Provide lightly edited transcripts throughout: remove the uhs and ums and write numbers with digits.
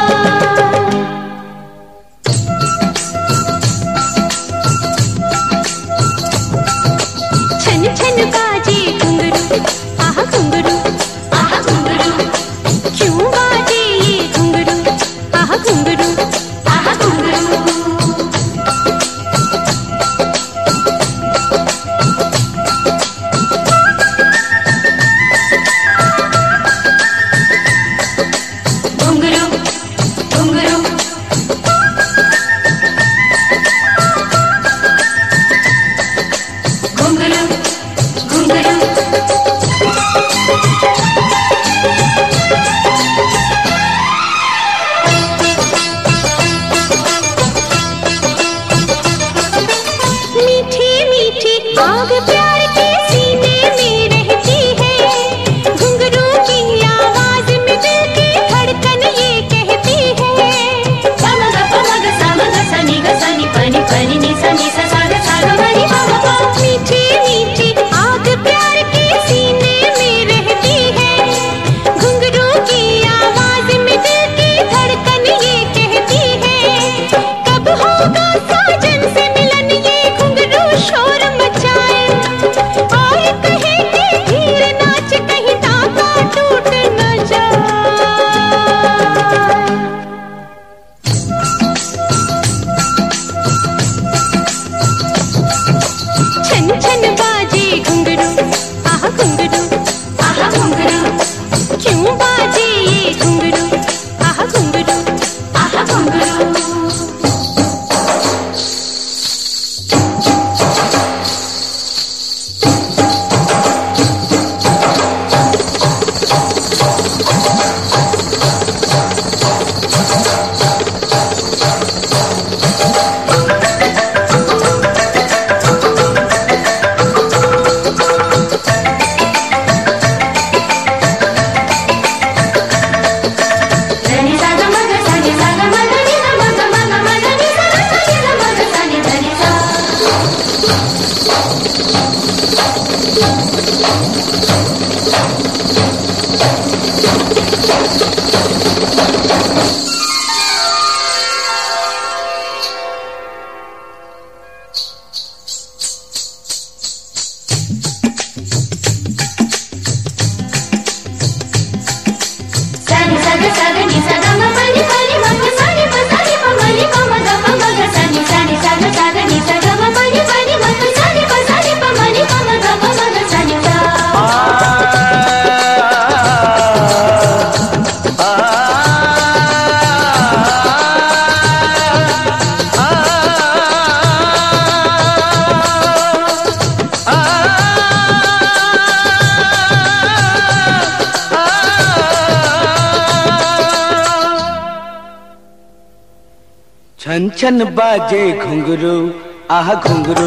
छन छन बाजे घुंघरू आह घुंघरू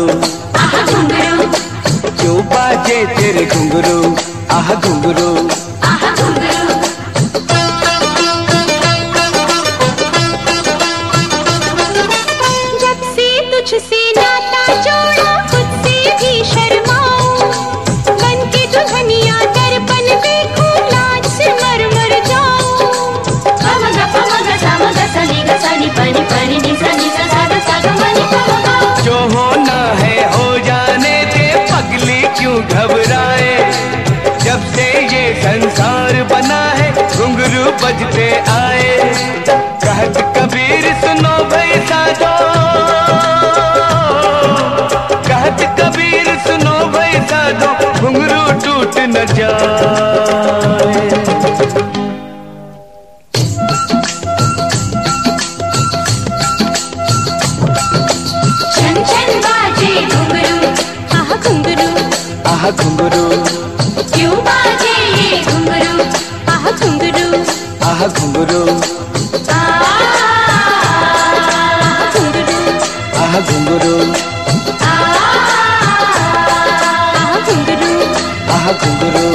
क्यों बाजे तेरे घुंघरू आह घुंघरू जब से तुझसे नाता जोड़ा खुद से भी शर्माऊं बन के दुल्हनिया दर्पण देखूं लाज से मर मर जाऊं जो होना है हो जाने दे पगली क्यों घबराए जब से ये संसार बना है घुंघरू बजते आए कहत कबीर सुनो भाई साधो कहत कबीर सुनो भाई साधो घुंघरू टूट न जाए आह घुंघरू क्यों बाजे ये घुंघरू आह घुंघरू आह घुंघरू आह घुंघरू आह घुंघरू आह घुंघरू